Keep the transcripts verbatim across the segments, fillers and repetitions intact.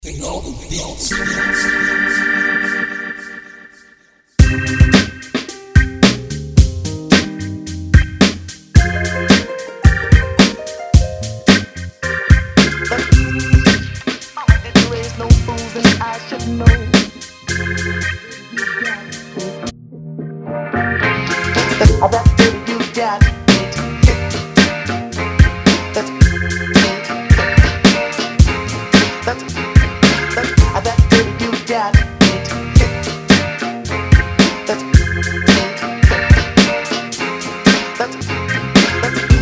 King all the beats. I bet you got it. That's, that's, that's, I bet you got it. That's, that's, that's,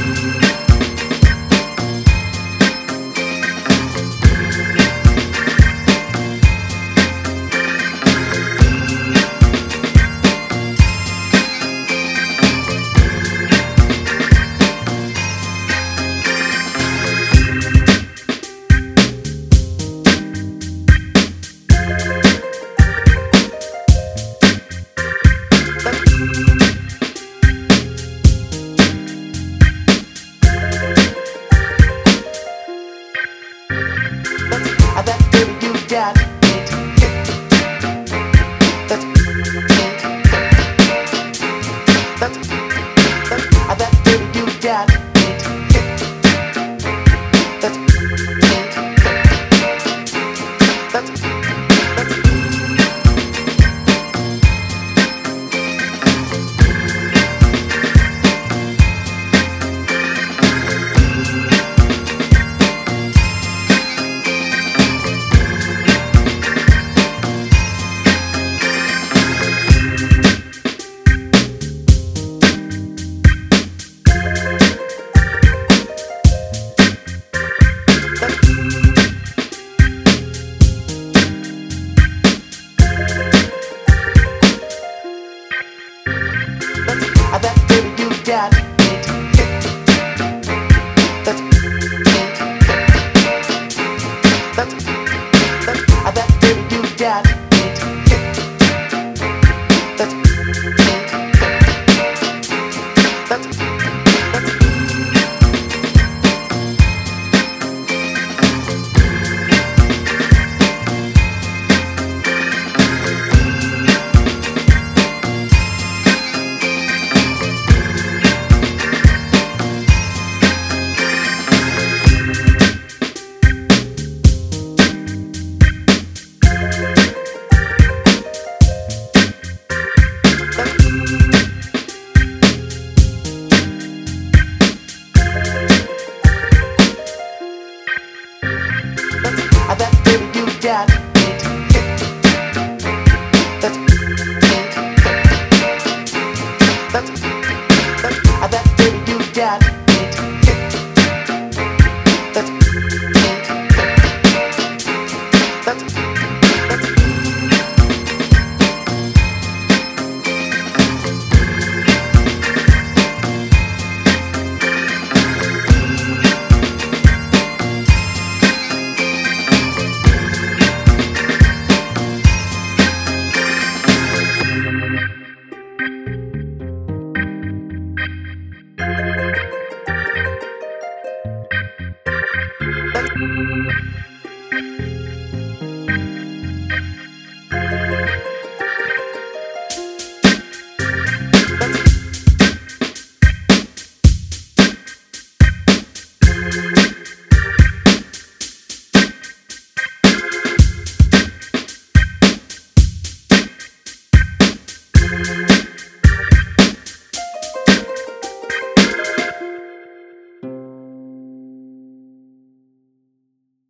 I bet you got it. That's, that's, that's, I bet you got it. That's, that's, that's, I bet you got it. That's, that's, that's, I bet you got it. That's, that's, that's, I bet you got it. That's, that's, that's, I bet you got it. That's, that's,